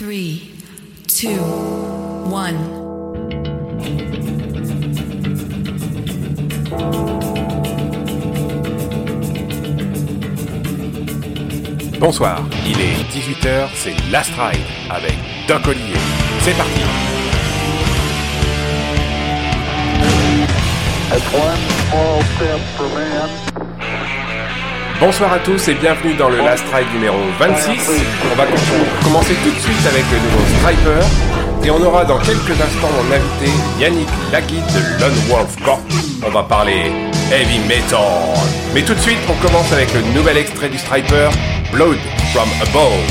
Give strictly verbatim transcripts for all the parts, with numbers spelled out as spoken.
three, two, one. Bonsoir, il est dix-huit heures, c'est Last Ride avec Doc Olivier. C'est parti. Bonsoir à tous et bienvenue dans le Last Ride numéro vingt-six. On va commencer tout de suite avec le nouveau Stryper et on aura dans quelques instants mon invité Yannick Laguide de Lone Wolf Corp. On va parler heavy metal. Mais tout de suite, on commence avec le nouvel extrait du Stryper, Blood from Above.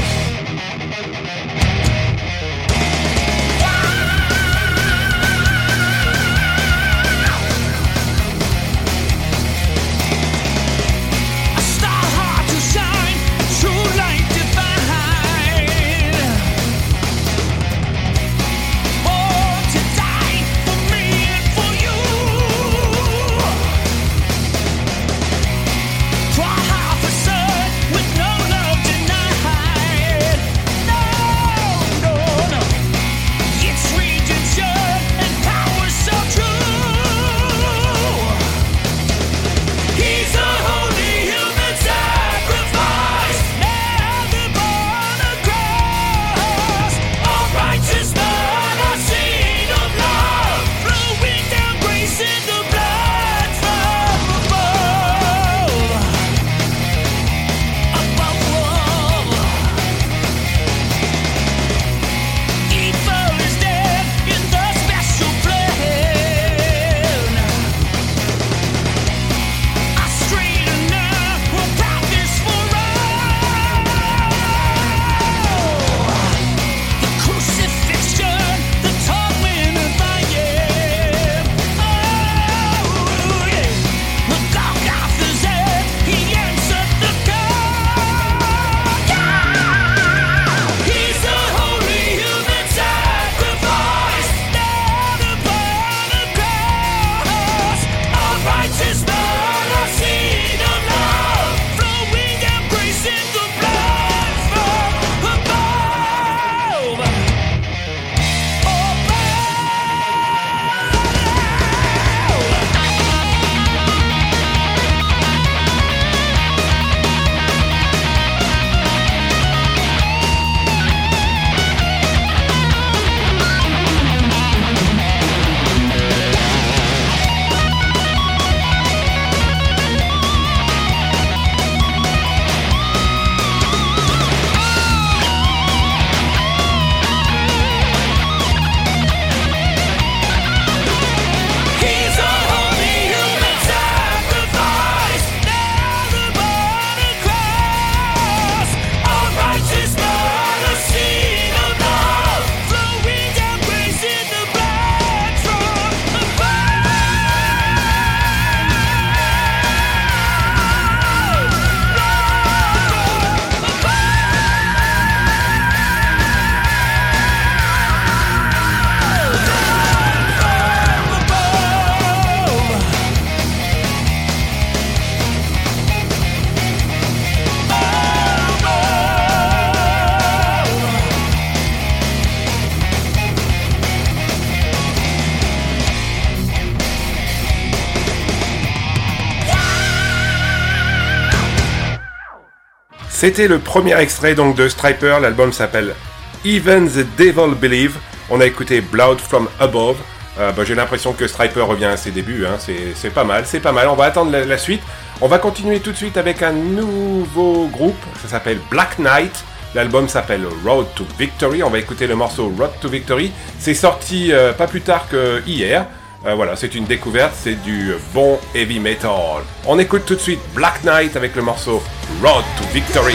C'était le premier extrait donc de Stryper, l'album s'appelle Even the Devil Believe. On a écouté Blood from Above. Euh, bah, j'ai l'impression que Stryper revient à ses débuts, hein. c'est, c'est pas mal, c'est pas mal. On va attendre la, la suite. On va continuer tout de suite avec un nouveau groupe, ça s'appelle Black Knight. L'album s'appelle Road to Victory. On va écouter le morceau Road to Victory. C'est sorti euh, pas plus tard que hier. Euh, voilà, c'est une découverte, c'est du bon heavy metal. On écoute tout de suite Black Knight avec le morceau Road to Victory.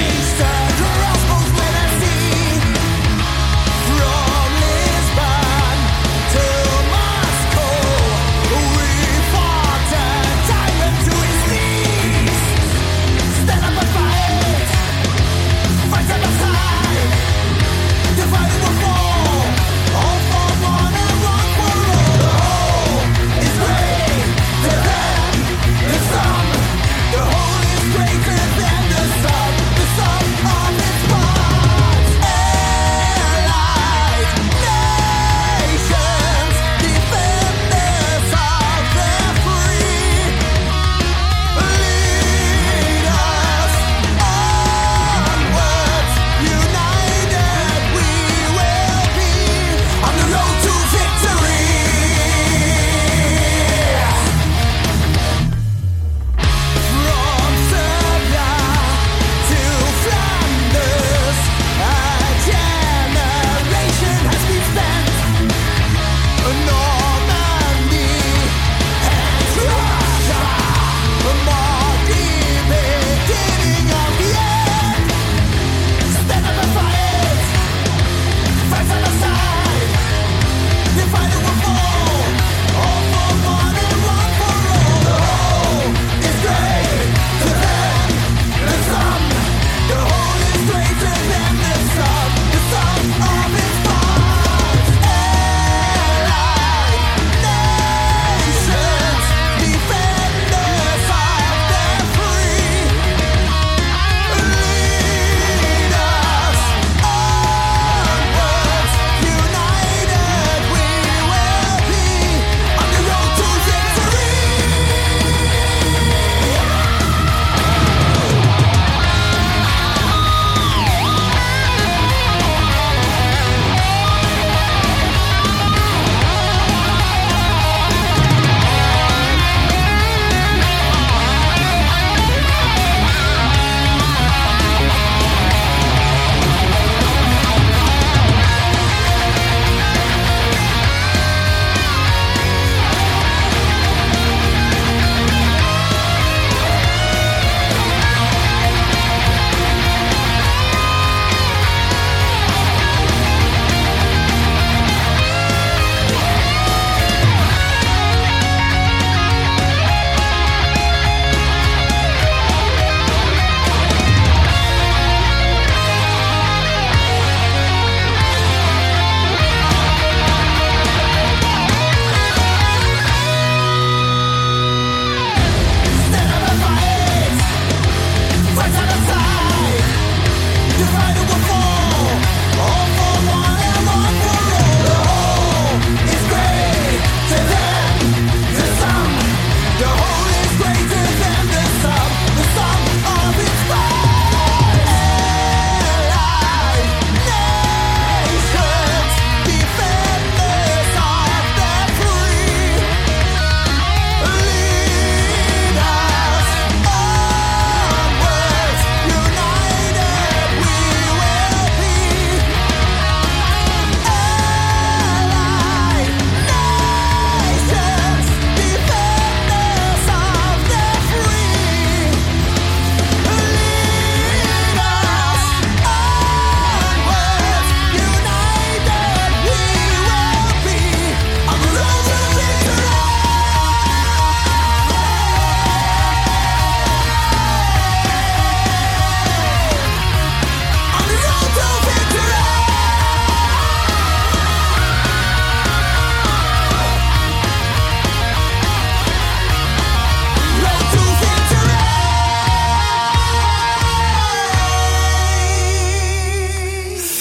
The Holy Spirit and the sun, the sun on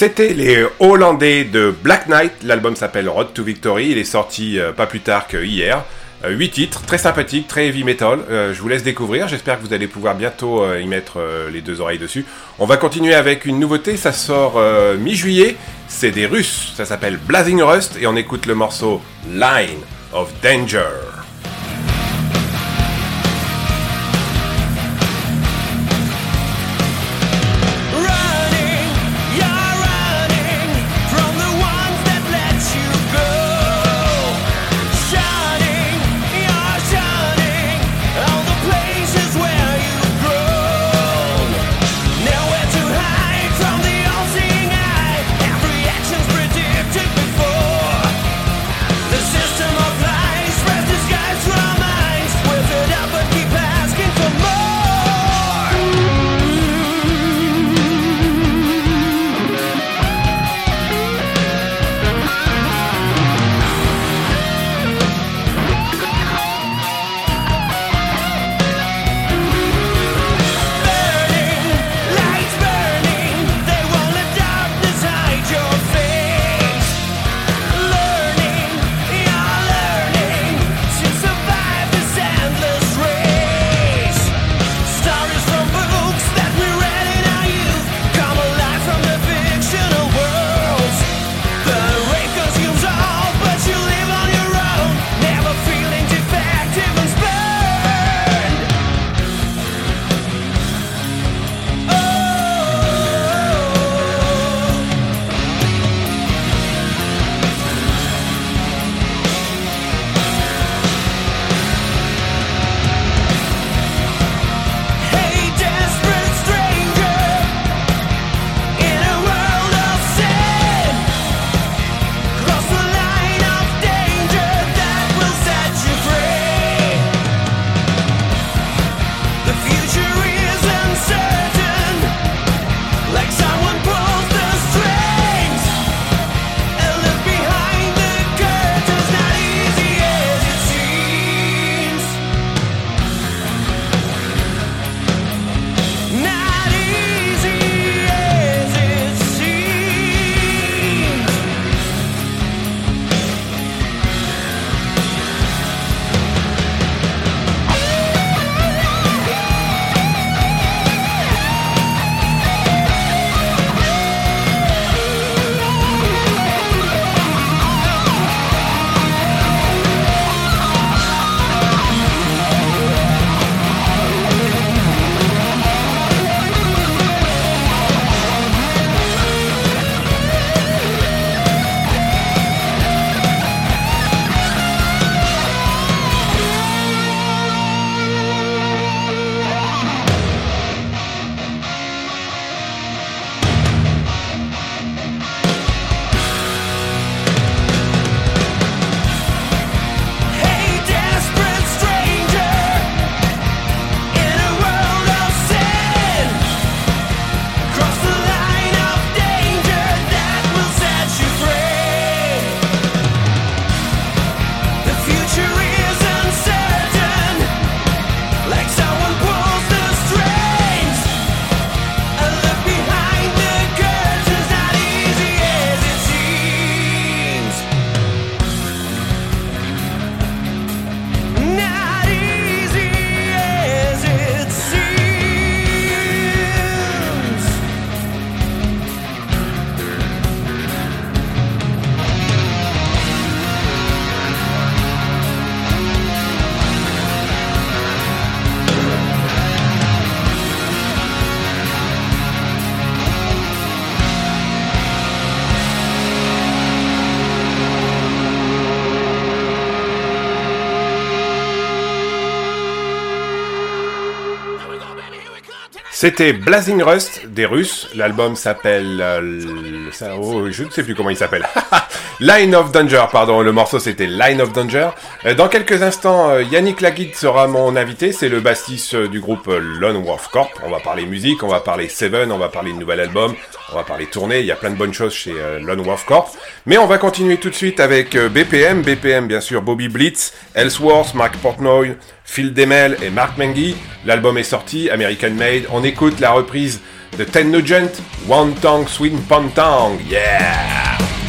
C'était les Hollandais de Black Knight, l'album s'appelle Road to Victory, il est sorti euh, pas plus tard que hier. Euh, huit titres, très sympathiques, très heavy metal, euh, je vous laisse découvrir, j'espère que vous allez pouvoir bientôt euh, y mettre euh, les deux oreilles dessus. On va continuer avec une nouveauté, ça sort euh, mi-juillet, c'est des Russes, ça s'appelle Blazing Rust et on écoute le morceau Line of Danger. C'était Blazing Rust des Russes. L'album s'appelle... Euh, ça, oh, je ne sais plus comment il s'appelle. Line of Danger, pardon. Le morceau, c'était Line of Danger. Euh, dans quelques instants, euh, Yannick Laguide sera mon invité. C'est le bassiste euh, du groupe euh, Lone Wolf Corp. On va parler musique, on va parler Seven, on va parler de nouvel album, on va parler tournée. Il y a plein de bonnes choses chez euh, Lone Wolf Corp. Mais on va continuer tout de suite avec euh, B P M. B P M, bien sûr, Bobby Blitz, Ellsworth, Mark Portnoy, Phil Demel et Mark Mengy. L'album est sorti, American Made. On écoute la reprise de Ted Nugent, One Tongue Sweet Pantang, yeah!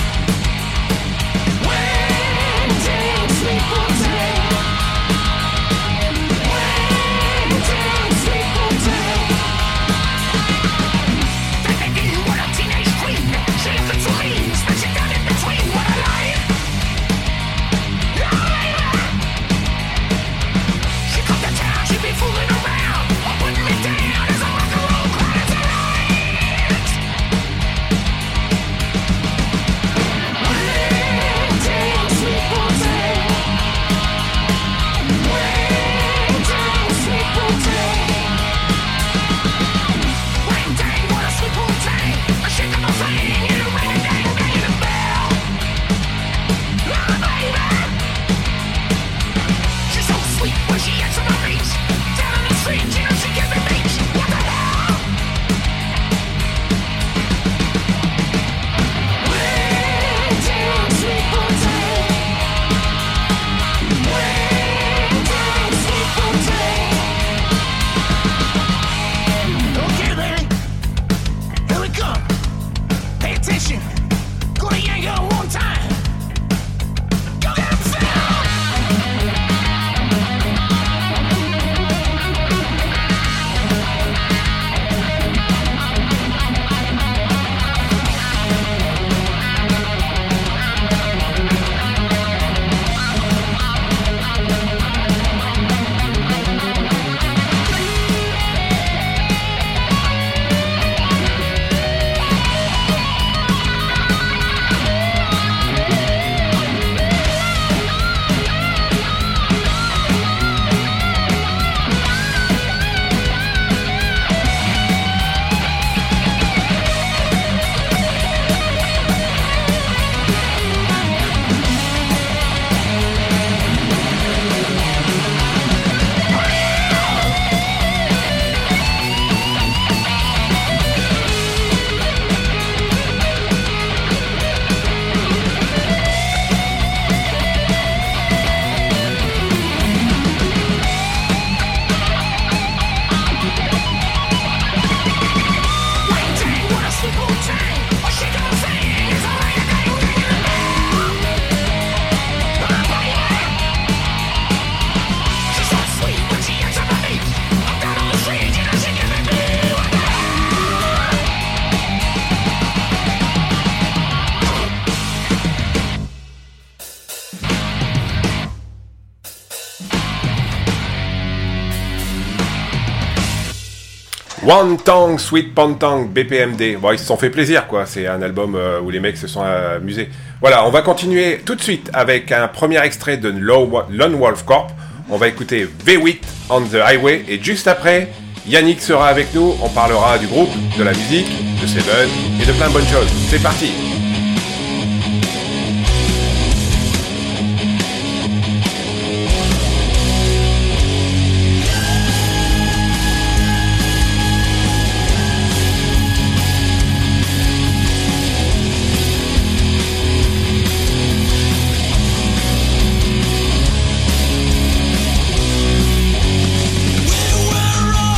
One Tongue Sweet Pantang, B P M D. Bon, ils se sont fait plaisir, quoi. C'est un album euh, où les mecs se sont amusés. Voilà, on va continuer tout de suite avec un premier extrait de Lone Wolf Corp. On va écouter V huit on the Highway. Et juste après, Yannick sera avec nous. On parlera du groupe, de la musique, de Seven et de plein de bonnes choses. C'est parti!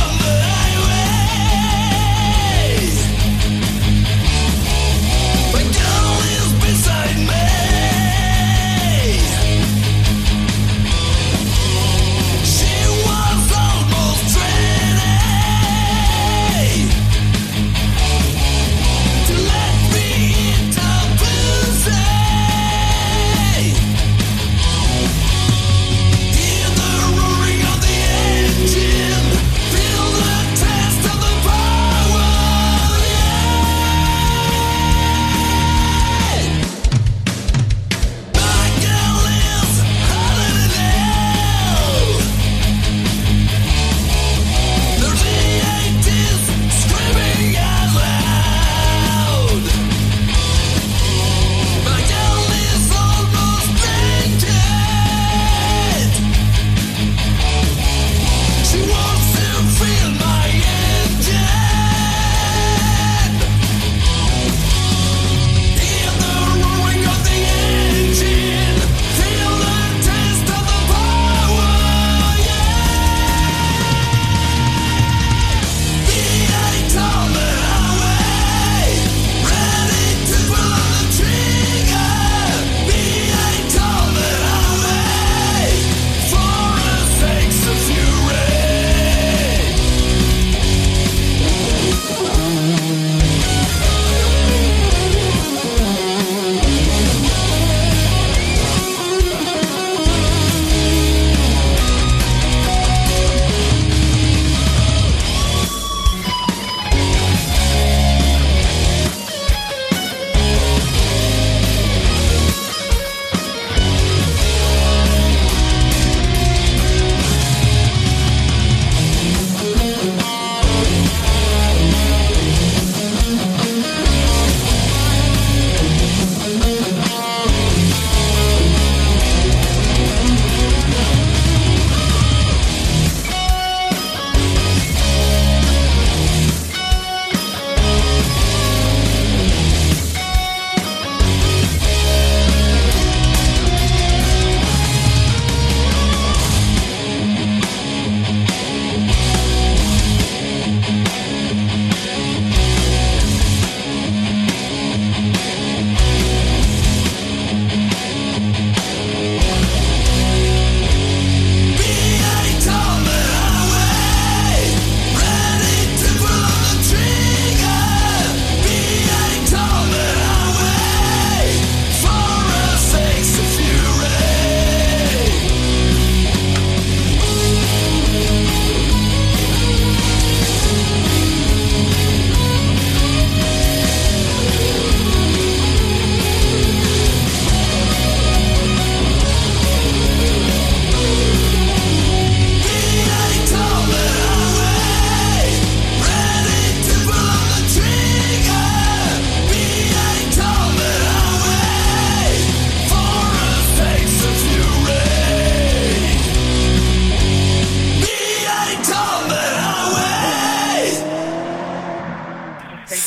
But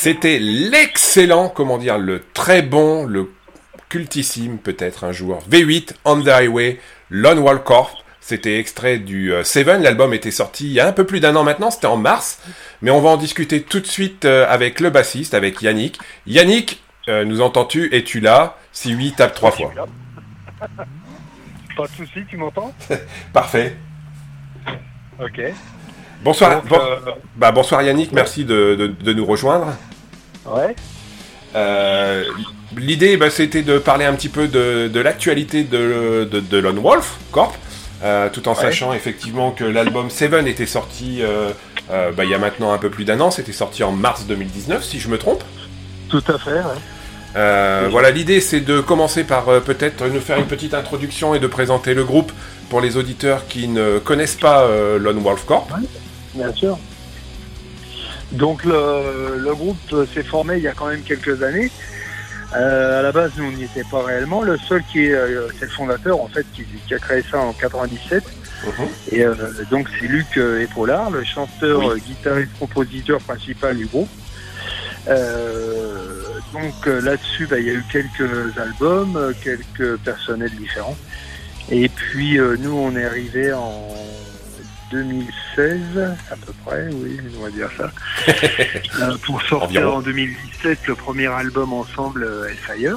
C'était l'excellent, comment dire, le très bon, le cultissime peut-être un jour, V huit, On the Highway, Lone Wolf Corp. C'était extrait du euh, Seven, l'album était sorti il y a un peu plus d'un an maintenant, c'était en mars, mais on va en discuter tout de suite euh, avec le bassiste, avec Yannick. Yannick, euh, nous entends-tu? Es-tu là? Si oui, tape trois fois. Pas de soucis, tu m'entends? Parfait. Ok. Bonsoir, Donc, bon, euh... bah, bonsoir Yannick, merci de, de, de nous rejoindre. Ouais. Euh, l'idée, bah, c'était de parler un petit peu de, de l'actualité de, de, de Lone Wolf Corp. Euh, tout en ouais. sachant effectivement que l'album Seven était sorti euh, euh, bah, il y a maintenant un peu plus d'un an, c'était sorti en mars deux mille dix-neuf si je me trompe. Tout à fait, ouais. Euh, voilà, l'idée c'est de commencer par euh, peut-être nous faire une petite introduction et de présenter le groupe pour les auditeurs qui ne connaissent pas euh, Lone Wolf Corp. Ouais, bien sûr. Donc le, le groupe s'est formé il y a quand même quelques années. Euh, à la base, nous, on n'y était pas réellement. Le seul qui est, euh, c'est le fondateur, en fait, qui, qui a créé ça en quatre-vingt-dix-sept. Uh-huh. Et euh, donc, c'est Luc euh, Épaulard, le chanteur, oui. euh, guitariste, compositeur principal du groupe. Euh, donc, euh, là-dessus, bah, il y a eu quelques albums, euh, quelques personnels différents. Et puis, euh, nous, on est arrivé en deux mille seize, à peu près, oui, on va dire ça, euh, pour sortir Environ. En deux mille dix-sept le premier album ensemble, euh, Hellfire.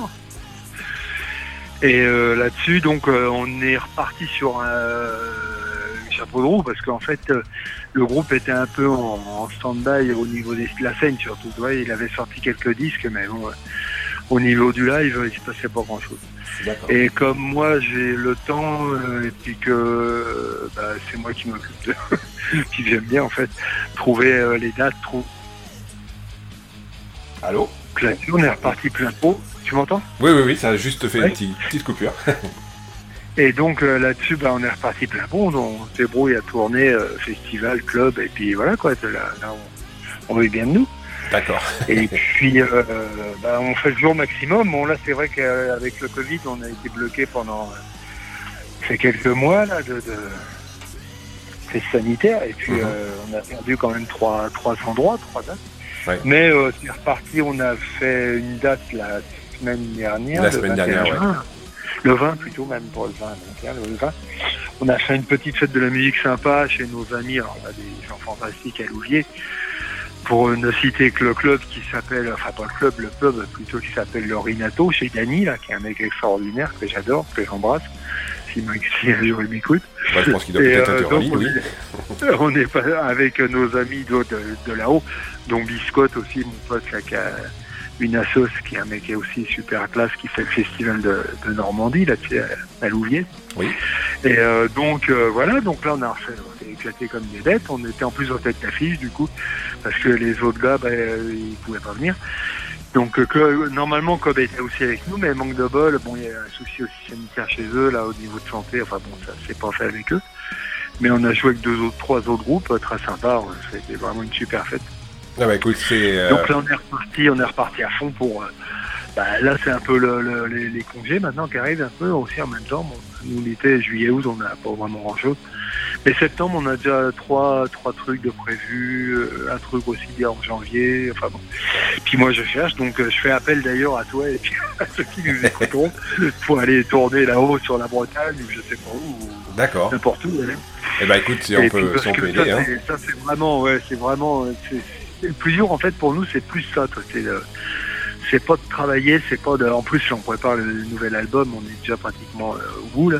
Et euh, là-dessus, donc, euh, on est reparti sur un euh, chapeau de roue, parce qu'en fait, euh, le groupe était un peu en, en stand-by au niveau de la scène, surtout. Ouais, il avait sorti quelques disques, mais bon, euh, au niveau du live, il se passait pas grand-chose. D'accord. Et comme moi j'ai le temps euh, et puis que euh, bah, c'est moi qui m'occupe de puis j'aime bien en fait trouver euh, les dates, trouver. Allô? Là-dessus on est reparti plein pot. Tu m'entends? Oui oui oui, ça a juste fait ouais. une petite, petite coupure. Et donc euh, là-dessus bah, on est reparti plein pot, on se débrouille à tourner euh, festival, club et puis voilà quoi. Là, là on, on veut bien de nous. D'accord. Et puis, euh, bah, on fait le jour maximum. Bon, là, c'est vrai qu'avec le Covid, on a été bloqué pendant euh, ces quelques mois là, de, de crise sanitaire. Et puis, mm-hmm. euh, on a perdu quand même trois, trois endroits, trois dates. Ouais. Mais euh, c'est reparti. On a fait une date la semaine dernière. La semaine dernière, juin, ouais. Le vingt plutôt, même pour le vingt. Donc, hein, le vingt. On a fait une petite fête de la musique sympa chez nos amis. Alors, on a des gens fantastiques à Louviers. Pour ne citer que le club qui s'appelle, enfin pas le club, le pub plutôt qui s'appelle l'Orinato chez Dany, là, qui est un mec extraordinaire que j'adore, que j'embrasse, si, si un jour il m'écoute. Ouais, je pense qu'il doit peut-être euh, être en ligne, oui. On est pas avec nos amis de, de, de là-haut, dont Biscotte aussi, mon pote là, qui a une assos, qui est un mec aussi super classe, qui fait le festival de, de Normandie, là, tu sais, à Louviers. Oui. Et euh, donc euh, voilà, donc là on a refait, on s'est éclaté comme des bêtes, on était en plus en tête d'affiche du coup, parce que les autres gars, bah, ils pouvaient pas venir. Donc euh, que, normalement Cobb était aussi avec nous, mais manque de bol, bon il y a un souci aussi sanitaire chez eux, là au niveau de santé, enfin bon ça s'est pas fait avec eux. Mais on a joué avec deux autres, trois autres groupes, très sympa, c'était vraiment une super fête. Ah bah écoute, c'est... Euh... Donc là on est reparti, on est reparti à fond pour... Euh, bah, là c'est un peu le, le, les, les congés maintenant qui arrivent un peu aussi en même temps. Bon, nous l'été, juillet, août, on n'a pas vraiment grand chose. Mais septembre, on a déjà trois, trois trucs de prévus, un truc aussi bien en janvier, enfin bon. Puis moi je cherche, donc je fais appel d'ailleurs à toi et puis à ceux qui nous écouteront pour aller tourner là-haut sur la Bretagne ou je sais pas où. D'accord. N'importe où. Allez. Eh ben écoute, si on peut, si on peut aider. Ça, hein. c'est, ça c'est vraiment, ouais, c'est vraiment, c'est, c'est, le plus dur en fait pour nous, c'est plus ça, toi, c'est le, c'est pas de travailler, c'est pas de, en plus si on prépare le nouvel album, on est déjà pratiquement euh, au bout là,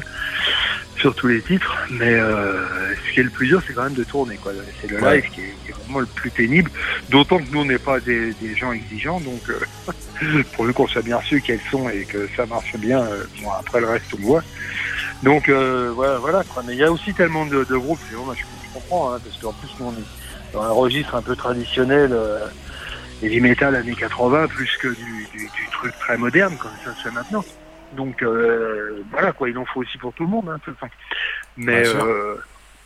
sur tous les titres, mais euh, ce qui est le plus dur, c'est quand même de tourner, quoi. C'est le ouais. live qui est, qui est vraiment le plus pénible, d'autant que nous on n'est pas des, des gens exigeants, donc euh, pourvu qu'on soit bien reçu qu'elles sont et que ça marche bien, euh, bon, après le reste on le voit. Donc euh, voilà, voilà quoi. Mais il y a aussi tellement de, de groupes, c'est vraiment, je, je comprends, hein, parce qu'en plus nous on est dans un registre un peu traditionnel, euh, heavy metal années quatre-vingts, plus que du, du, du truc très moderne comme ça se fait maintenant. Donc euh, voilà quoi, il en faut aussi pour tout le monde, hein, tout le temps. Mais euh,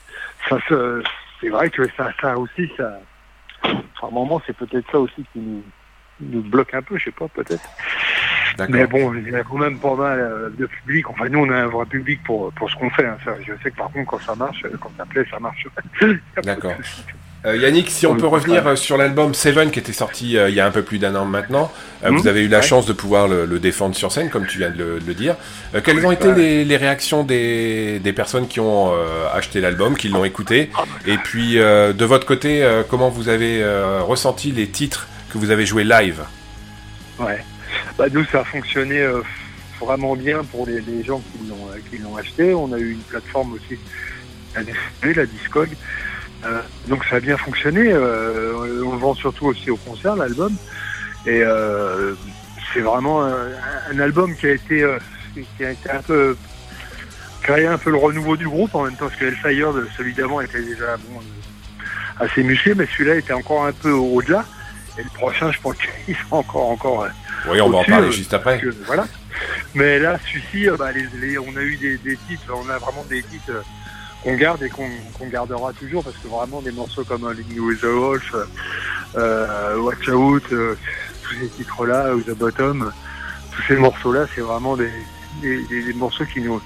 ça, se, c'est vrai que ça, ça aussi, ça, enfin, à un moment, c'est peut-être ça aussi qui nous, nous bloque un peu, je sais pas, peut-être. D'accord. Mais bon, il y a quand même pas mal de public. Enfin, nous, on a un vrai public pour pour ce qu'on fait. Hein. Ça, je sais que par contre, quand ça marche, quand ça plaît, ça marche. D'accord. Euh, Yannick, si on peut revenir euh, sur l'album Seven qui était sorti euh, il y a un peu plus d'un an maintenant, euh, mmh, vous avez eu la ouais. chance de pouvoir le, le défendre sur scène, comme tu viens de le, de le dire. Euh, quelles ont été ouais. les, les réactions des, des personnes qui ont euh, acheté l'album, qui l'ont écouté? Et puis, euh, de votre côté, euh, comment vous avez euh, ressenti les titres que vous avez joués live? Ouais, bah, nous, ça a fonctionné euh, vraiment bien pour les, les gens qui l'ont, euh, qui l'ont acheté. On a eu une plateforme aussi, la, la Discog. Euh, donc ça a bien fonctionné, euh, on le vend surtout aussi au concert l'album et euh, c'est vraiment un, un album qui a été euh, qui a été un peu créé un peu le renouveau du groupe en même temps parce que Hellfire celui d'avant était déjà bon, euh, assez musclé mais celui-là était encore un peu au-delà et le prochain je pense qu'il sera encore encore euh, oui on va en parler euh, juste après que, voilà mais là celui-ci euh, bah, les, les, on a eu des, des titres on a vraiment des titres euh, qu'on garde et qu'on, qu'on gardera toujours parce que vraiment des morceaux comme uh, Living with the Wolf, euh, Watch Out, euh, tous ces titres-là, ou The Bottom, tous ces morceaux-là, c'est vraiment des, des, des, des morceaux qui nous,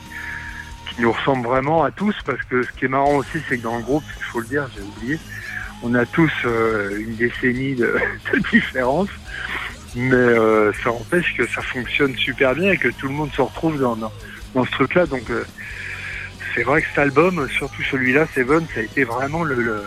qui nous ressemblent vraiment à tous parce que ce qui est marrant aussi, c'est que dans le groupe, il faut le dire, j'ai oublié, on a tous euh, une décennie de, de différence, mais euh, ça empêche que ça fonctionne super bien et que tout le monde se retrouve dans, dans, dans ce truc-là, donc euh, c'est vrai que cet album, surtout celui-là, Seven, ça a été vraiment le, le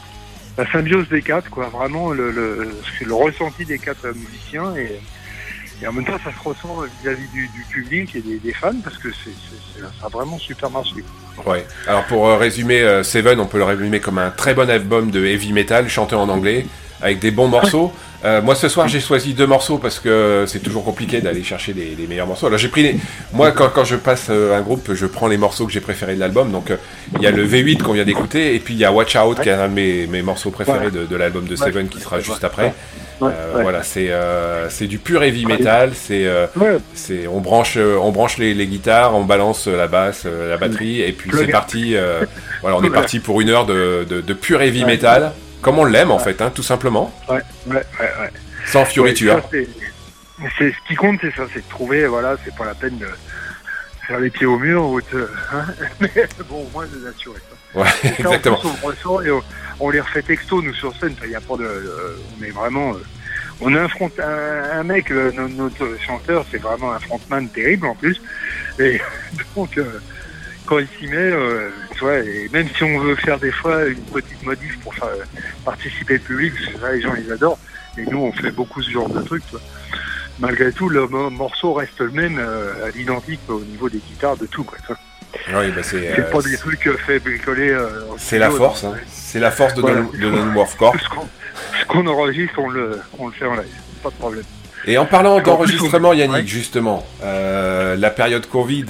la symbiose des quatre, quoi. Vraiment le, le, le ressenti des quatre musiciens et, et en même temps, ça se ressent vis-à-vis du, du public et des, des fans parce que c'est, c'est, c'est, ça a vraiment super marché. Ouais. Alors pour euh, résumer, euh, Seven, on peut le résumer comme un très bon album de heavy metal chanté en anglais avec des bons morceaux. Euh, moi ce soir j'ai choisi deux morceaux parce que c'est toujours compliqué d'aller chercher les, les meilleurs morceaux. Alors j'ai pris les... moi quand, quand je passe euh, un groupe je prends les morceaux que j'ai préférés de l'album. Donc il euh, y a le V huit qu'on vient d'écouter et puis il y a Watch Out ouais. qui est un de mes, mes morceaux préférés de, de l'album de Seven ouais. qui sera juste après. Ouais. Euh, ouais. Voilà c'est euh, c'est du pur heavy metal. C'est euh, ouais. c'est on branche on branche les, les guitares, on balance la basse, la batterie et puis c'est parti. Euh, voilà on est parti pour une heure de, de, de pur heavy ouais. metal. Comme on l'aime en fait, hein, tout simplement. Ouais, ouais, ouais, ouais. Sans fioriture. Ouais, c'est, c'est ce qui compte, c'est ça, c'est de trouver, voilà, c'est pas la peine de faire les pieds au mur ou de, hein, mais bon, au moins de les assurer. Ça. Ouais, ça, exactement. En plus, on ressort et on, on les refait texto nous sur scène. Il y a pas de, euh, on est vraiment, euh, on a un front, un, un mec, euh, notre chanteur, c'est vraiment un frontman terrible en plus, et donc. Euh, quand il s'y met, euh, tu vois, et même si on veut faire des fois une petite modif pour faire participer le public, parce que ça, les gens ils adorent, et nous on fait beaucoup ce genre de trucs, tu vois. Malgré tout, le morceau reste le même, euh, à l'identique au niveau des guitares, de tout, quoi. Tu vois. Oui, bah c'est, c'est euh, pas des trucs euh, fait bricoler. Euh, c'est la force, donc, hein. C'est la force de voilà. Non-Warfcore. Ce qu'on, ce qu'on enregistre, on le, on le fait en live, pas de problème. Et en parlant d'enregistrement, Yannick, ouais. justement, euh, la période Covid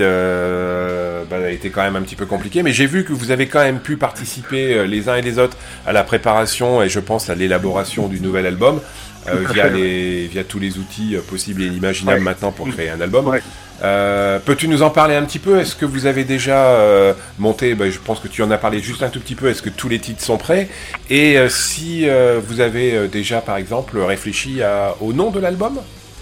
euh, bah, a été quand même un petit peu compliquée, mais j'ai vu que vous avez quand même pu participer euh, les uns et les autres à la préparation et je pense à l'élaboration du nouvel album euh, via, les, via tous les outils euh, possibles et imaginables ouais. maintenant pour créer un album. Ouais. Euh, peux-tu nous en parler un petit peu? Est-ce que vous avez déjà euh, monté, bah, je pense que tu en as parlé juste un tout petit peu, est-ce que tous les titres sont prêts? Et euh, si euh, vous avez euh, déjà par exemple réfléchi à, au nom de l'album?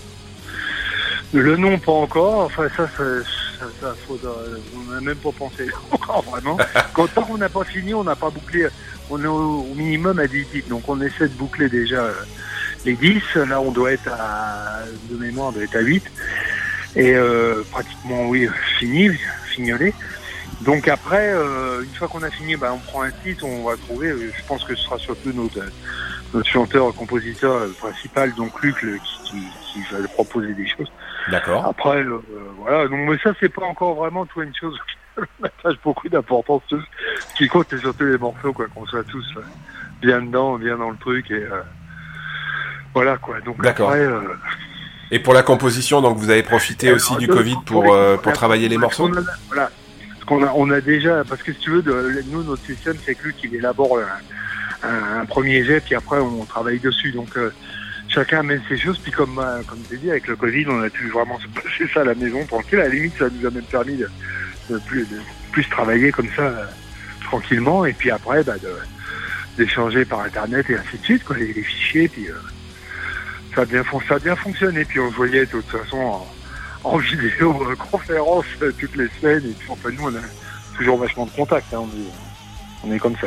Le nom pas encore, enfin ça, ça, ça, ça faut, on n'a même pas pensé encore vraiment. Quand tant qu'on n'a pas fini, on n'a pas bouclé, on est au, au minimum à dix titres, donc on essaie de boucler déjà les dix, là on doit être à, de mémoire, on doit être à huit. Et euh, pratiquement oui fini, fignolé. Donc après, euh, une fois qu'on a fini, bah, on prend un titre, on va trouver. Euh, je pense que ce sera surtout notre, notre chanteur, compositeur euh, principal, donc Luc, le, qui, qui, qui va proposer des choses. D'accord. Après, euh, voilà. Donc mais ça, c'est pas encore vraiment toi une chose qui m'attache beaucoup d'importance. Ce qui compte, c'est surtout les morceaux, quoi, qu'on soit tous euh, bien dedans, bien dans le truc et euh, voilà quoi. Donc D'accord. après. Euh, Et pour la composition, donc vous avez profité alors, aussi du de, Covid pour, pour, euh, pour travailler les morceaux. On a, voilà, parce qu'on a, on a déjà, parce que si tu veux, de, nous notre système c'est que lui qui élabore un, un, un premier jet, puis après on travaille dessus. Donc euh, chacun amène ses choses, puis comme euh, comme tu dis, avec le Covid, on a pu vraiment se passer ça à la maison tranquille. À la limite, ça nous a même permis de, de plus de plus travailler comme ça euh, tranquillement, et puis après, bah, de, d'échanger par internet et ainsi de suite, quoi, les, les fichiers, puis. Euh, Ça a, bien, ça a bien fonctionné, puis on se voyait de toute façon en, en vidéo, euh, conférence euh, toutes les semaines, et puis enfin nous on a toujours vachement de contact, hein, on, est, on est comme ça quoi.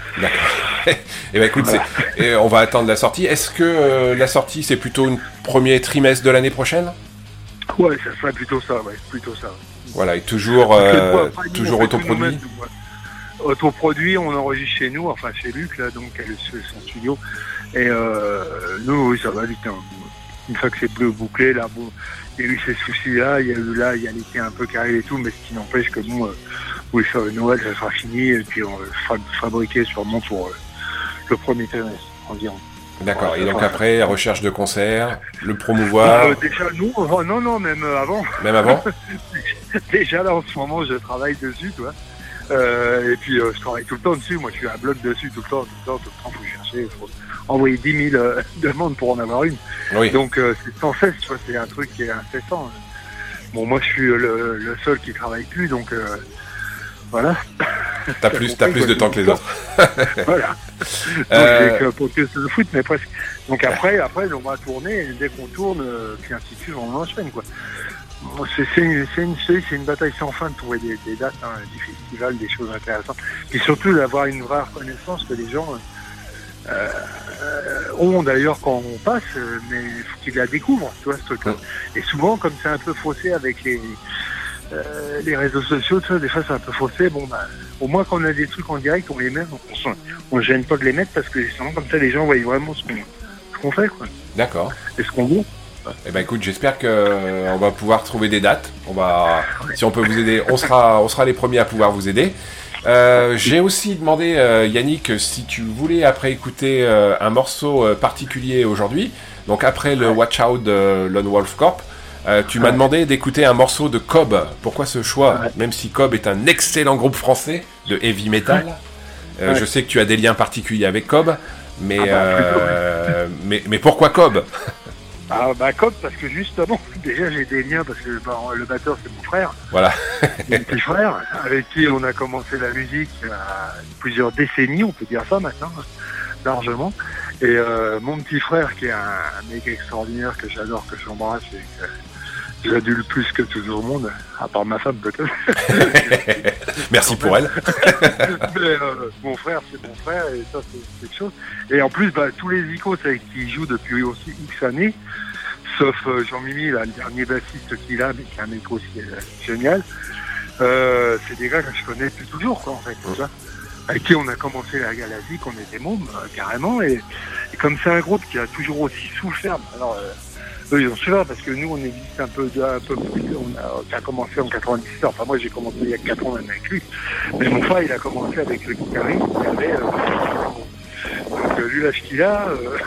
D'accord. Et ben écoute, voilà. c'est... Et on va attendre la sortie. Est-ce que euh, la sortie, c'est plutôt un premier trimestre de l'année prochaine? Ouais, ça serait plutôt ça, ouais, plutôt ça. Voilà, et toujours, euh, après, toujours autoproduit. Ouais. Autoproduit, on enregistre chez nous, enfin chez Luc, là, donc c'est son studio. Et euh, nous, oui, ça va vite. Hein. Une fois que c'est bleu bouclé, là, bon, il y a eu ces soucis-là, il y a eu là, il y a l'été un peu carré et tout, mais ce qui n'empêche que bon, euh, oui, ça, Noël, ça sera fini, et puis on sera fabriqué sûrement pour euh, le premier trimestre environ. D'accord, ouais, et donc après, recherche de concerts, le promouvoir. Euh, déjà, nous, oh, non, non, même avant. Même avant. Déjà, là, en ce moment, je travaille dessus, tu vois. Euh, et puis, euh, je travaille tout le temps dessus. Moi, je suis à bloc dessus tout le temps, tout le temps, tout le temps. Faut chercher, faut envoyer dix mille euh, demandes pour en avoir une. Oui. Donc, euh, c'est sans cesse, tu vois, c'est un truc qui est incessant. Bon, moi, je suis le, le seul qui travaille plus, donc euh, voilà. T'as plus, t'as plus de temps que les autres. Voilà. Donc, euh... j'ai pour que se le foot, mais presque. Donc après, après, on va tourner, et dès qu'on tourne, euh, puis ainsi de suite, on enchaîne, quoi. C'est, c'est, une, c'est, une, c'est une bataille sans fin de trouver des, des dates, hein, des festivals, des choses intéressantes. Et surtout d'avoir une vraie reconnaissance que les gens euh, ont d'ailleurs quand on passe, mais il faut qu'ils la découvrent, tu vois, ce truc-là. Et souvent, comme c'est un peu faussé avec les, euh, les réseaux sociaux, tu vois, des fois c'est un peu faussé, bon, bah, au moins quand on a des trucs en direct, on les met, on ne gêne pas de les mettre parce que sinon, comme ça, les gens voient vraiment ce qu'on, ce qu'on fait, quoi. D'accord. Et ce qu'on vaut. Eh ben écoute, j'espère que euh, on va pouvoir trouver des dates. On va, si on peut vous aider, on sera, on sera les premiers à pouvoir vous aider. Euh, j'ai aussi demandé euh, Yannick si tu voulais après écouter euh, un morceau euh, particulier aujourd'hui. Donc après le Watch Out de Lone Wolf Corp, euh, tu m'as demandé d'écouter un morceau de Cobb. Pourquoi ce choix? Même si Cobb est un excellent groupe français de heavy metal, euh, je sais que tu as des liens particuliers avec Cobb, mais ah bah, euh, mais, mais pourquoi Cobb? Ah bah Cobb parce que justement, déjà j'ai des liens parce que bah, le batteur c'est mon frère. Voilà. Mon petit frère, avec qui on a commencé la musique il y a plusieurs décennies, on peut dire ça maintenant, largement. Et euh, mon petit frère qui est un, un mec extraordinaire que j'adore, que j'embrasse et que j'adule plus que tout le monde, à part ma femme peut-être. Merci pour elle. Mais euh, mon frère c'est mon frère et ça c'est quelque chose. Et en plus, bah, tous les icônes avec qui il joue depuis aussi X années, sauf euh, Jean-Mimi, là, le dernier bassiste qu'il a, mais qui est un mec aussi euh, génial, euh, c'est des gars que je connais depuis toujours, quoi, en fait, tout ça. Avec qui on a commencé la galaxie, qu'on était mômes, euh, carrément, et, et comme c'est un groupe qui a toujours aussi souffert, alors, euh, eux, ils ont souffert parce que nous, on existe un peu, un peu plus, on a, on a commencé en quatre-vingt-dix, enfin, moi, j'ai commencé il y a quatre ans même avec lui, mais mon frère, il a commencé avec le guitariste, il avait, euh, donc, vu l'âge qu'il a, euh,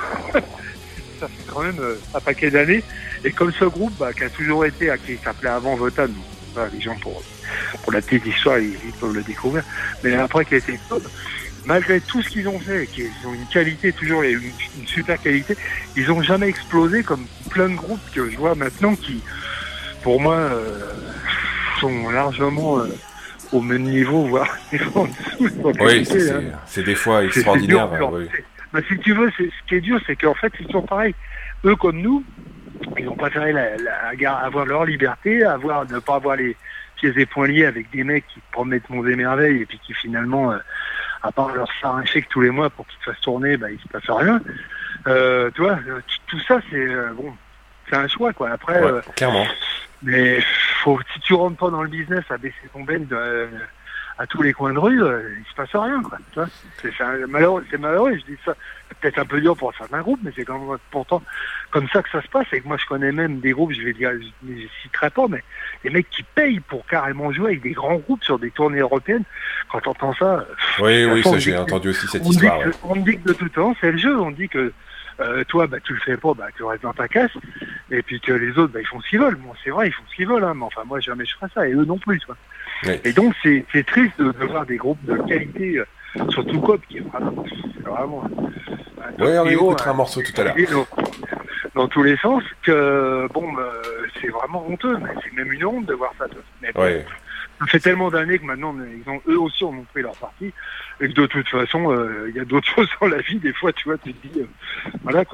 ça fait quand même euh, un paquet d'années. Et comme ce groupe, bah, qui a toujours été, qui s'appelait avant Votan, bah, les gens pour, pour la petite histoire, ils, ils peuvent le découvrir. Mais après, qui a été top, malgré tout ce qu'ils ont fait, qu'ils ont une qualité, toujours une, une super qualité, ils n'ont jamais explosé comme plein de groupes que je vois maintenant qui, pour moi, euh, sont largement... Euh, au même niveau, voire en dessous. Oui, c'est, c'est, c'est des fois extraordinaire. C'est, c'est dur, oui. Mais si tu veux, c'est, ce qui est dur, c'est qu'en fait, ils sont pareils. Eux, comme nous, ils ont préféré la, la, avoir leur liberté, avoir, ne pas avoir les pieds et poings liés avec des mecs qui promettent monts et merveilles et puis qui finalement, euh, à part leur faire un chèque tous les mois pour qu'ils se fassent tourner, bah, il se passe rien. Euh, tu vois, tout ça, c'est euh, bon, c'est un choix, quoi. Après, ouais, euh, clairement. Mais faut, si tu rentres pas dans le business à baisser ton ben euh, à tous les coins de rue, euh, il se passe rien, quoi. Tu vois, c'est, c'est, un, malheureux, c'est malheureux, je dis ça. C'est peut-être un peu dur pour certains groupes, mais c'est quand même pourtant comme ça que ça se passe. Et que moi, je connais même des groupes, je vais dire, je ne citerai pas, mais des mecs qui payent pour carrément jouer avec des grands groupes sur des tournées européennes. Quand t'entends ça... Oui, oui, façon, ça, j'ai entendu aussi cette on histoire. Dit ouais. que, on dit que de tout temps, c'est le jeu. On dit que Euh, toi, bah, tu le fais pas, bah, tu restes dans ta casse, et puis que les autres, bah, ils font ce qu'ils veulent. Bon, c'est vrai, ils font ce qu'ils veulent, hein, mais enfin, moi, jamais je ferai ça, et eux non plus, quoi. Oui. Et donc, c'est, c'est triste de, de voir des groupes de qualité, euh, surtout Cobb, qui est vraiment, c'est vraiment un oui, on niveau, écoutera un, un morceau tout à l'heure. Dans, dans tous les sens, que, bon, euh, c'est vraiment honteux, mais c'est même une honte de voir ça. Mais, oui. Ça fait tellement d'années que maintenant, ils ont, eux aussi ont montré leur partie, et que de toute façon, il euh, y a d'autres choses dans la vie, des fois, tu vois, tu te dis, euh, voilà, quoi.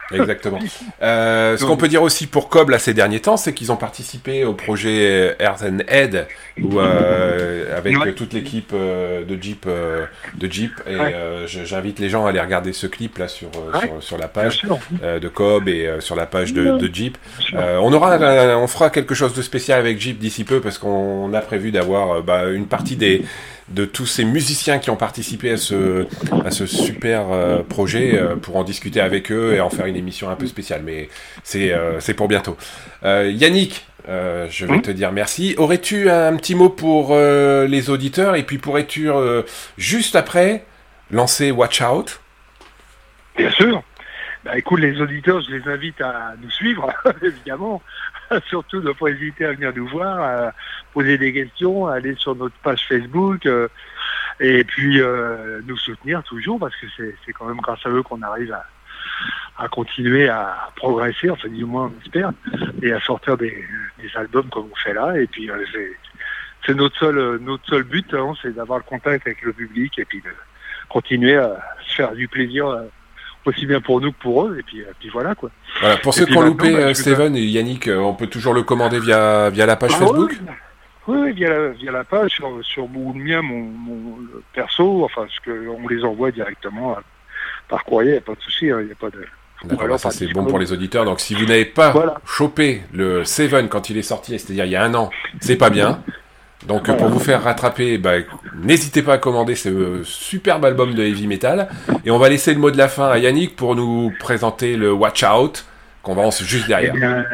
Exactement. Euh, ce qu'on peut dire aussi pour Cobb là ces derniers temps, c'est qu'ils ont participé au projet Earth and Head, où euh, avec ouais. toute l'équipe euh, de Jeep, euh, de Jeep, et ouais. euh, j'invite les gens à aller regarder ce clip là sur ouais. sur, sur la page euh, de Cobb et euh, sur la page de, de Jeep. Euh, on aura, euh, on fera quelque chose de spécial avec Jeep d'ici peu parce qu'on a prévu d'avoir euh, bah, une partie des de tous ces musiciens qui ont participé à ce à ce super euh, projet euh, pour en discuter avec eux et en faire une émission un peu spéciale, mais c'est euh, c'est pour bientôt. Euh, Yannick, euh, je vais mmh. te dire merci. Aurais-tu un petit mot pour euh, les auditeurs et puis pourrais-tu euh, juste après lancer Watch Out? Bien sûr. Bah, écoute, les auditeurs, je les invite à nous suivre, évidemment. Surtout, ne pas hésiter à venir nous voir, à poser des questions, à aller sur notre page Facebook, euh, et puis euh, nous soutenir toujours, parce que c'est, c'est quand même grâce à eux qu'on arrive à, à continuer à progresser, enfin du moins on espère, et à sortir des, des albums comme on fait là. Et puis euh, c'est, c'est notre seul notre seul but, hein, c'est d'avoir le contact avec le public et puis de continuer à se faire du plaisir. Euh, aussi bien pour nous que pour eux, et puis, et puis voilà quoi. Voilà, pour et ceux qui ont loupé bah, Steven et Yannick, on peut toujours le commander via, via la page ah, Facebook oui, oui, oui, via la, via la page, sur, sur mon mien, mon, mon perso, enfin, ce que, on les envoie directement par courrier, il n'y a pas de souci, il hein, n'y a pas de... D'accord, alors, ça c'est bon pour les auditeurs, donc si vous n'avez pas voilà. chopé le Seven quand il est sorti, c'est-à-dire il y a un an, c'est pas bien. Donc voilà. Pour vous faire rattraper, bah, n'hésitez pas à commander ce superbe album de heavy metal. Et on va laisser le mot de la fin à Yannick pour nous présenter le Watch Out, qu'on va lancer juste derrière. Eh bien,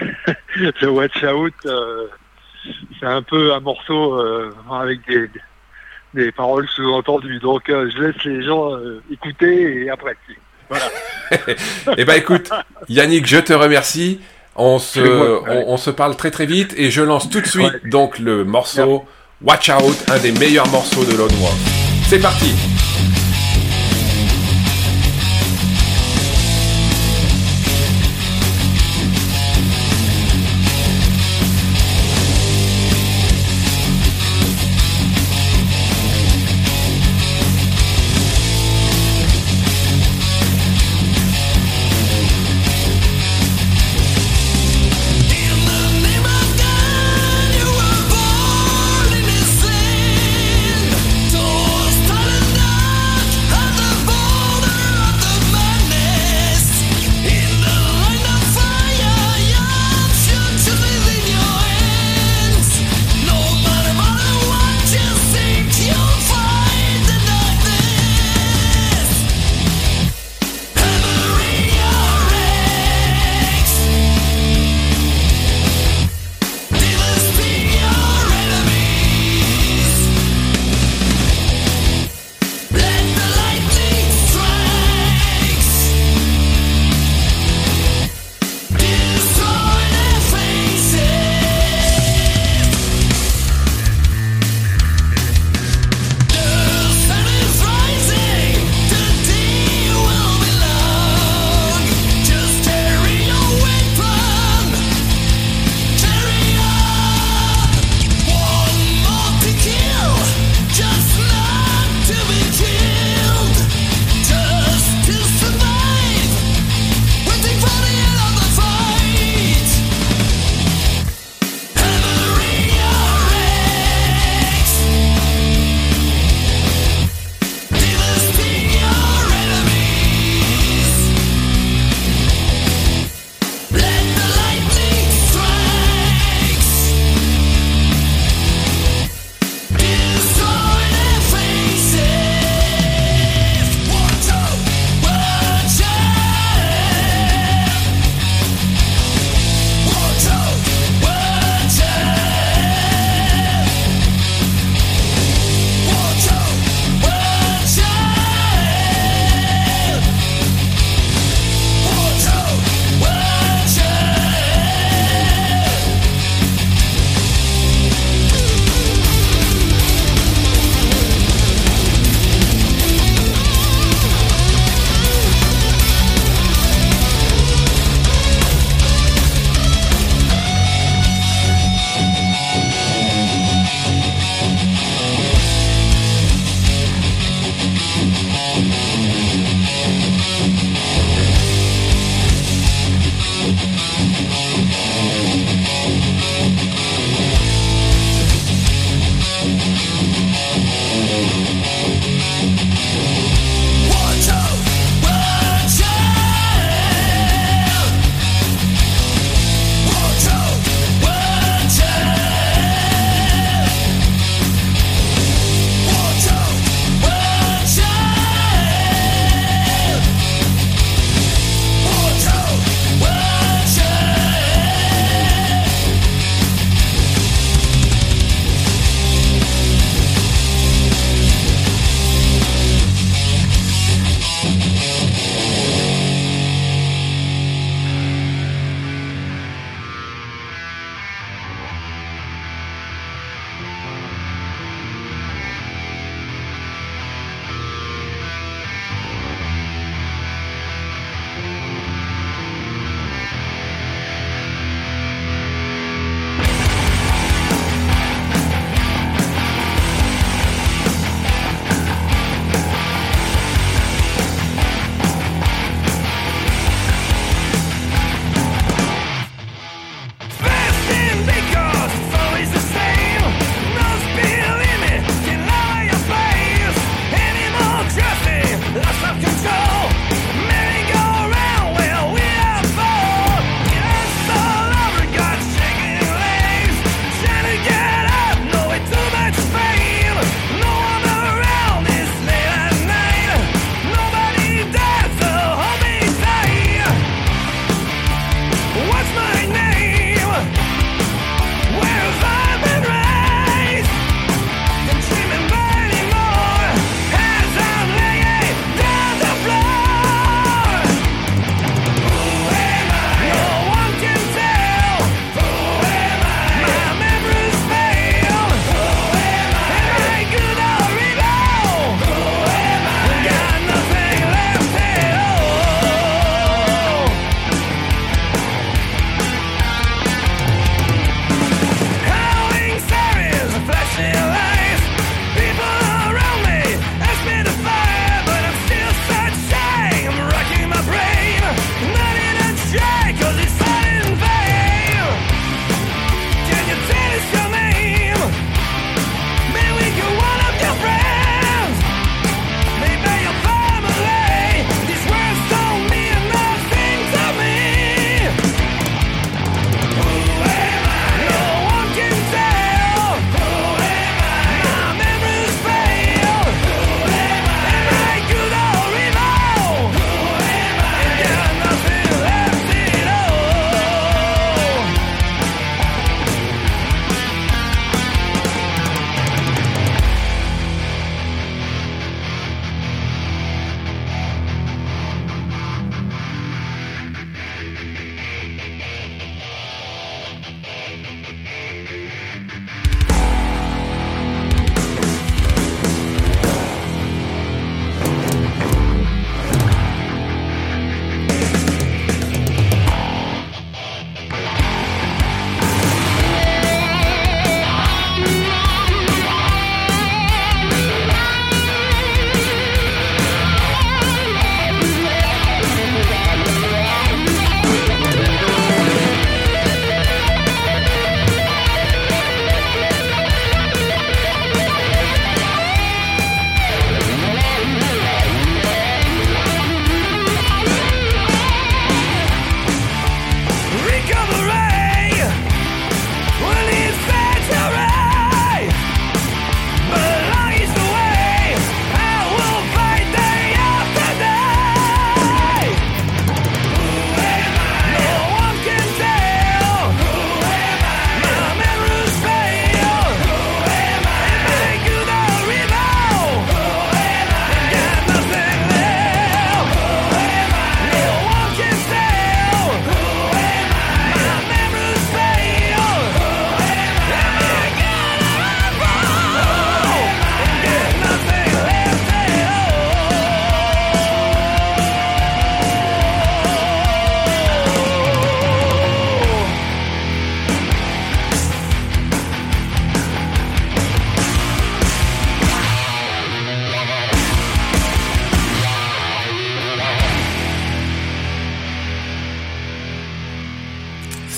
le Watch Out, euh, c'est un peu un morceau euh, avec des, des paroles sous-entendues. Donc euh, je laisse les gens euh, écouter et apprécier. Voilà. Eh ben écoute, Yannick, je te remercie. On se, on, on se parle très très vite et je lance tout de suite ouais. donc le morceau Watch Out, un des meilleurs morceaux de Lone Wolf. C'est parti. Doors falling down.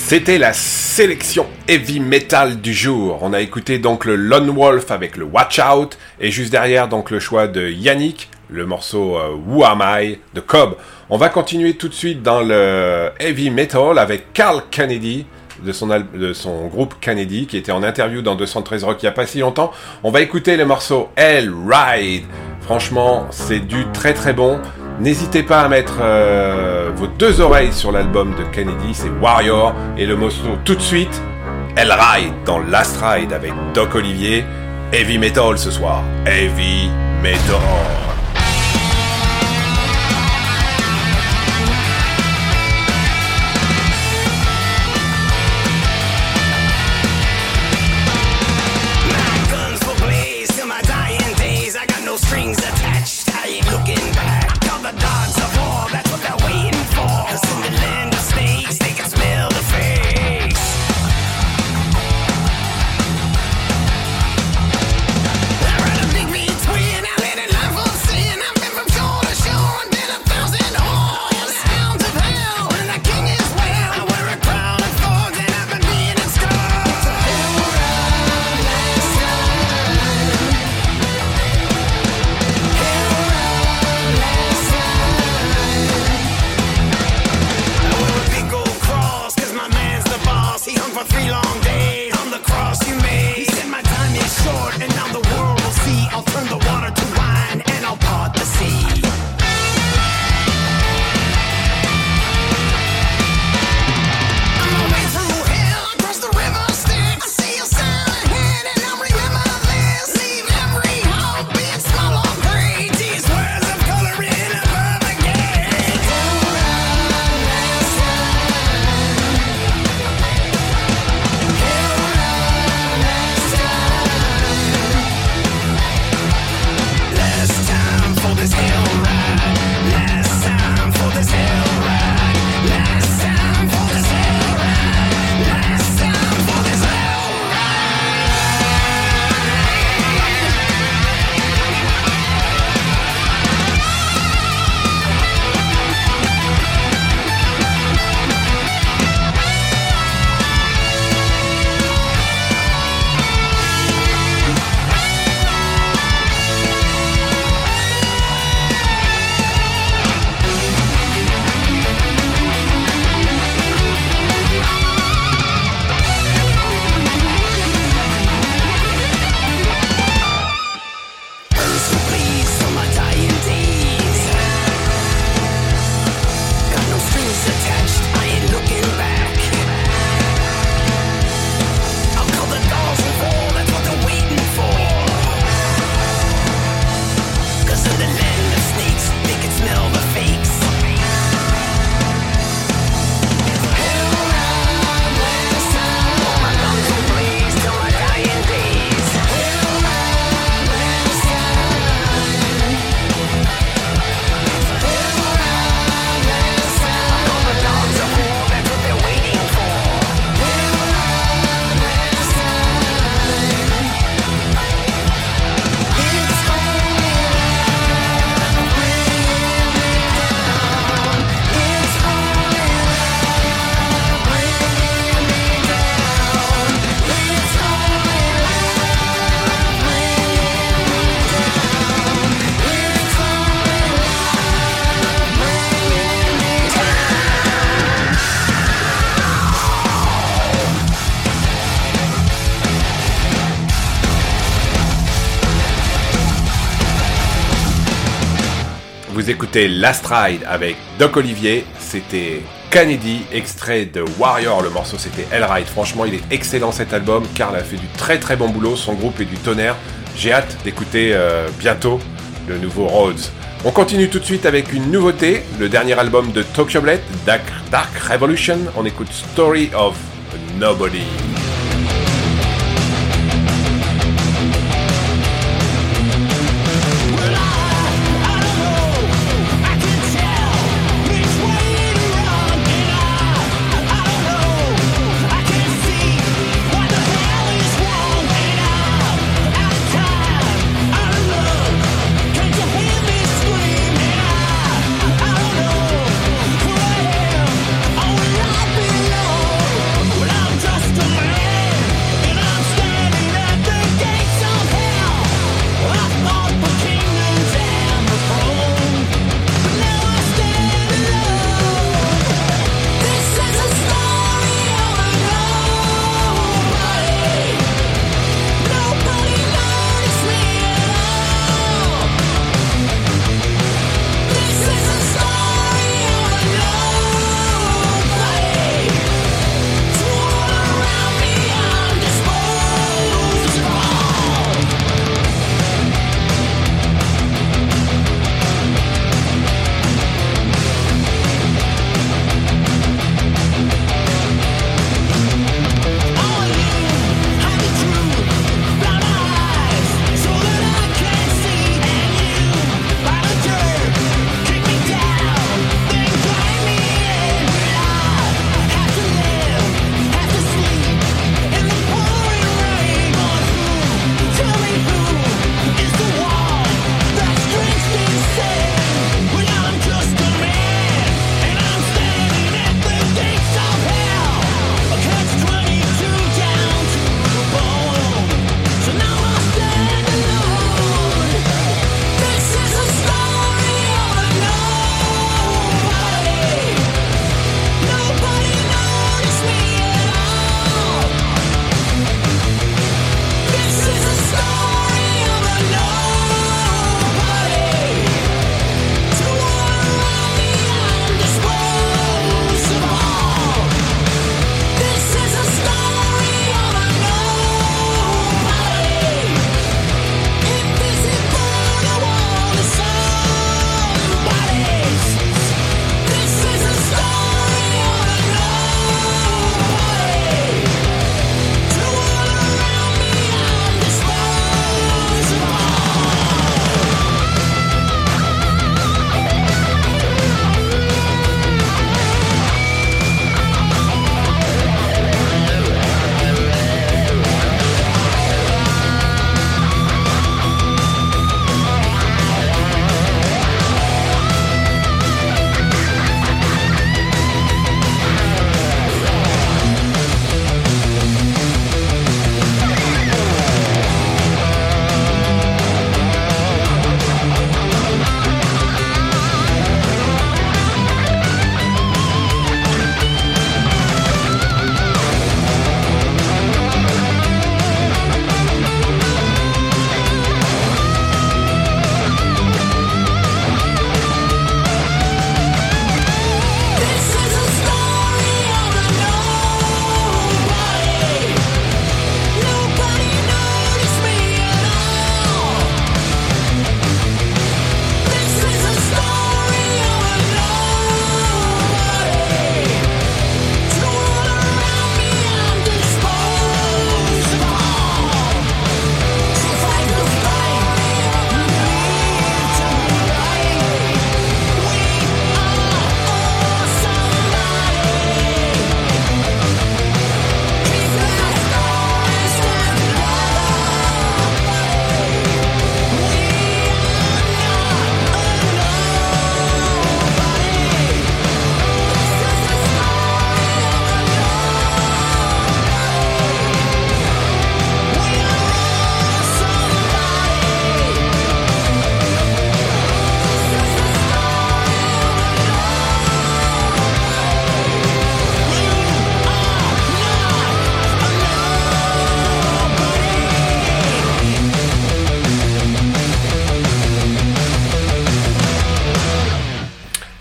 C'était la sélection heavy metal du jour. On a écouté donc le Lone Wolf avec le Watch Out et juste derrière donc le choix de Yannick, le morceau euh, Who Am I de Cobb. On va continuer tout de suite dans le heavy metal avec Carl Kennedy de son, al- de son groupe Kennedy qui était en interview dans deux cent treize Rock il n'y a pas si longtemps. On va écouter le morceau Hell Ride. Franchement, c'est du très très bon. N'hésitez pas à mettre euh, vos deux oreilles sur l'album de Kennedy, c'est Warrior, et le morceau tout de suite, Hell Ride dans Last Ride avec Doc Olivier. Heavy Metal ce soir, Heavy Metal. Strings attached, I ain't looking back. All the dogs of war, that's what they're waiting for. 'Cause in the land of snakes, they can smell the face. I ride a big V twin, I let it life of sin. I've been from shore to shore, I've been a thousand horns. Hounds of hell, and the king is well. I wear a crown of thorns, and I've been being in scars. So hell ride, last time. He hung for three long days on the cross you made. He said my time is short and now the world will see. I'll turn the water to wine and I'll part the sea. On my way through hell, across the river Styx. I see your silent head and I'll remember this. Leave every hope, be it small or great. These words of coloring above again. Hell ride, last time. Last time for this hell ride. Last time for this hell ride. Last time for this hell ride. Last time for this hell Vous écoutez Last Ride avec Doc Olivier, c'était Kennedy, extrait de Warrior, le morceau c'était Hell Ride. Franchement il est excellent cet album, Carl a fait du très très bon boulot, son groupe est du tonnerre. J'ai hâte d'écouter euh, bientôt le nouveau Rhodes. On continue tout de suite avec une nouveauté, le dernier album de Tokyo Blade, Dark, Dark Revolution. On écoute Story of Nobody. I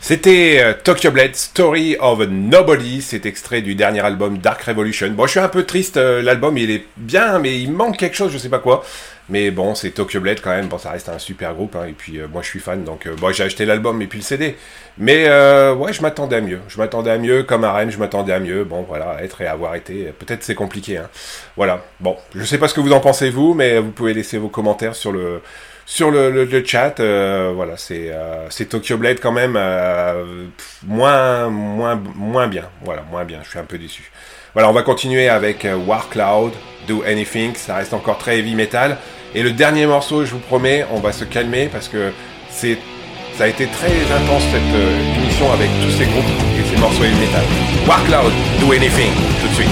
C'était euh, Tokyo Blade, Story of a Nobody, c'est extrait du dernier album Dark Revolution. Bon, je suis un peu triste, euh, l'album il est bien, mais il manque quelque chose, je sais pas quoi. Mais bon, c'est Tokyo Blade quand même, bon, ça reste un super groupe, hein, et puis euh, moi je suis fan, donc euh, bon, j'ai acheté l'album et puis le C D. Mais euh, ouais, je m'attendais à mieux, je m'attendais à mieux, comme à Rennes, je m'attendais à mieux. Bon, voilà, être et avoir été, peut-être c'est compliqué, hein. Voilà, bon, je sais pas ce que vous en pensez vous, mais vous pouvez laisser vos commentaires sur le... Sur le, le, le chat, euh, voilà, c'est, euh, c'est Tokyo Blade quand même euh, pff, moins, moins, moins bien. Voilà, moins bien. Je suis un peu déçu. Voilà, on va continuer avec euh, War Cloud, Do Anything. Ça reste encore très heavy metal. Et le dernier morceau, je vous promets, on va se calmer parce que c'est, ça a été très intense cette euh, émission avec tous ces groupes et ces morceaux heavy metal. War Cloud, Do Anything, tout de suite.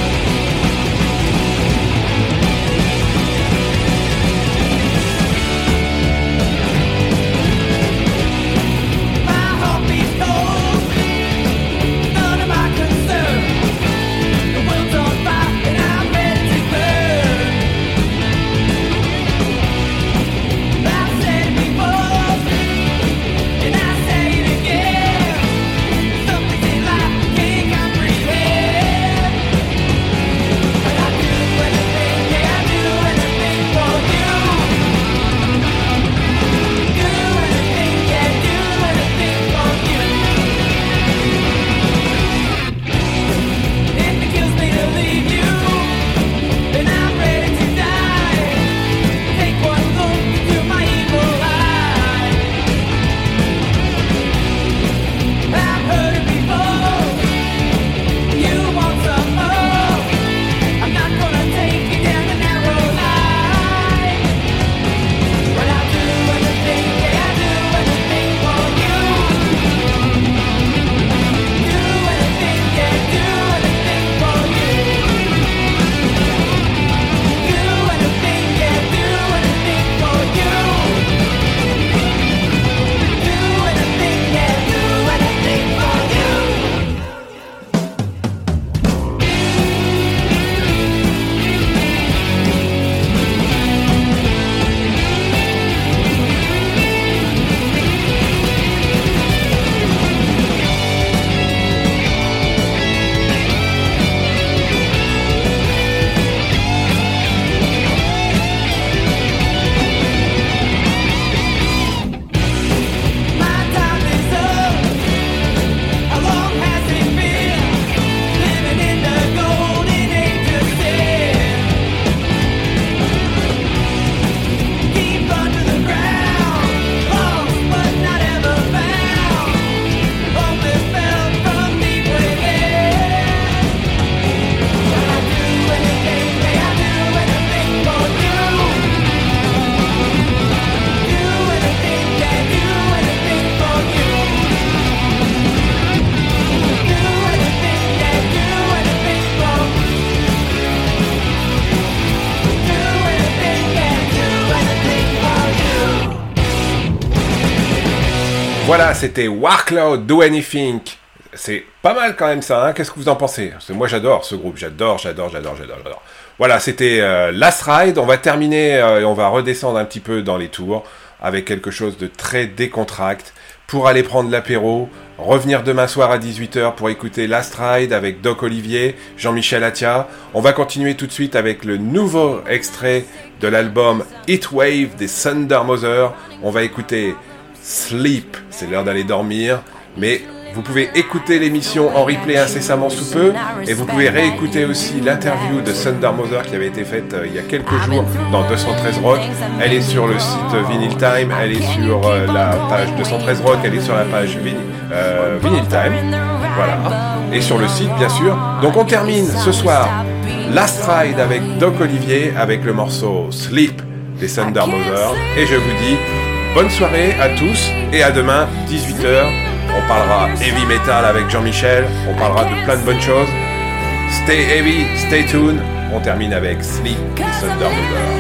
Voilà, c'était War Cloud, Do Anything. C'est pas mal quand même ça, hein. Qu'est-ce que vous en pensez? Parce que moi j'adore ce groupe, j'adore, j'adore, j'adore, j'adore, j'adore. Voilà, c'était euh, Last Ride. On va terminer euh, et on va redescendre un petit peu dans les tours avec quelque chose de très décontracté pour aller prendre l'apéro, revenir demain soir à dix-huit heures pour écouter Last Ride avec Doc Olivier, Jean-Michel Attia. On va continuer tout de suite avec le nouveau extrait de l'album Heatwave des Thunder Mother. On va écouter Sleep, c'est l'heure d'aller dormir, mais vous pouvez écouter l'émission en replay incessamment sous peu, et vous pouvez réécouter aussi l'interview de Thunder Mother qui avait été faite euh, il y a quelques jours dans deux cent treize Rock. Elle est sur le site Vinyl Time, elle est sur euh, la page deux cent treize Rock, elle est sur la page Vin- euh, Vinyl Time, voilà, et sur le site bien sûr. Donc on termine ce soir Last Ride avec Doc Olivier avec le morceau Sleep des Thunder Mother, et je vous dis bonne soirée à tous et à demain dix-huit heures. On parlera heavy metal avec Jean-Michel, on parlera de plein de bonnes choses. Stay heavy, stay tuned. On termine avec Sleep et Thunder Mother.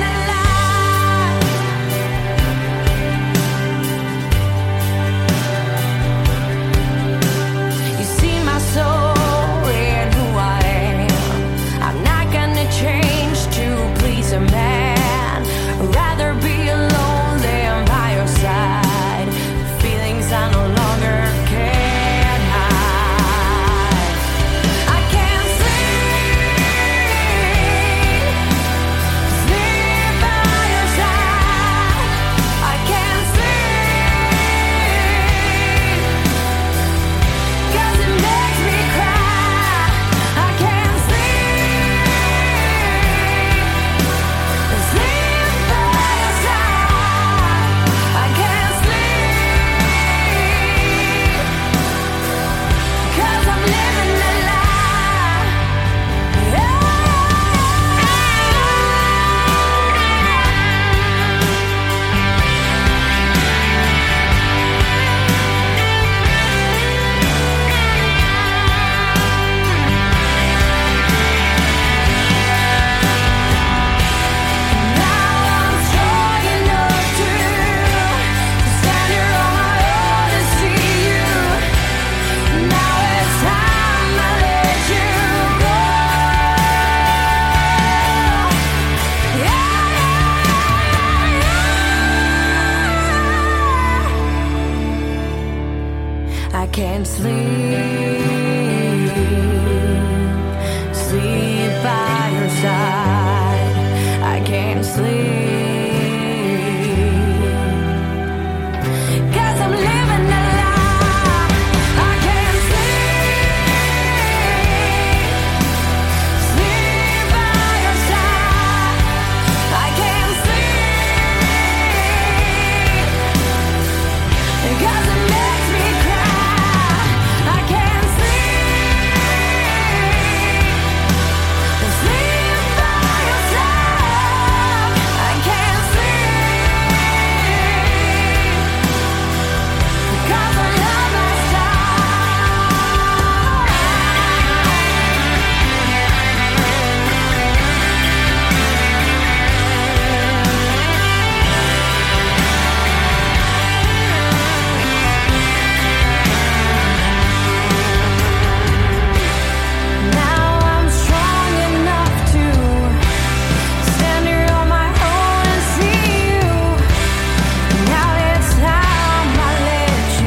I no longer care.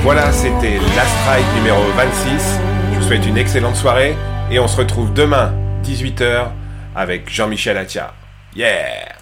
Voilà, c'était Last Ride numéro vingt-six. Je vous souhaite une excellente soirée et on se retrouve demain, dix-huit heures, avec Jean-Michel Attia. Yeah!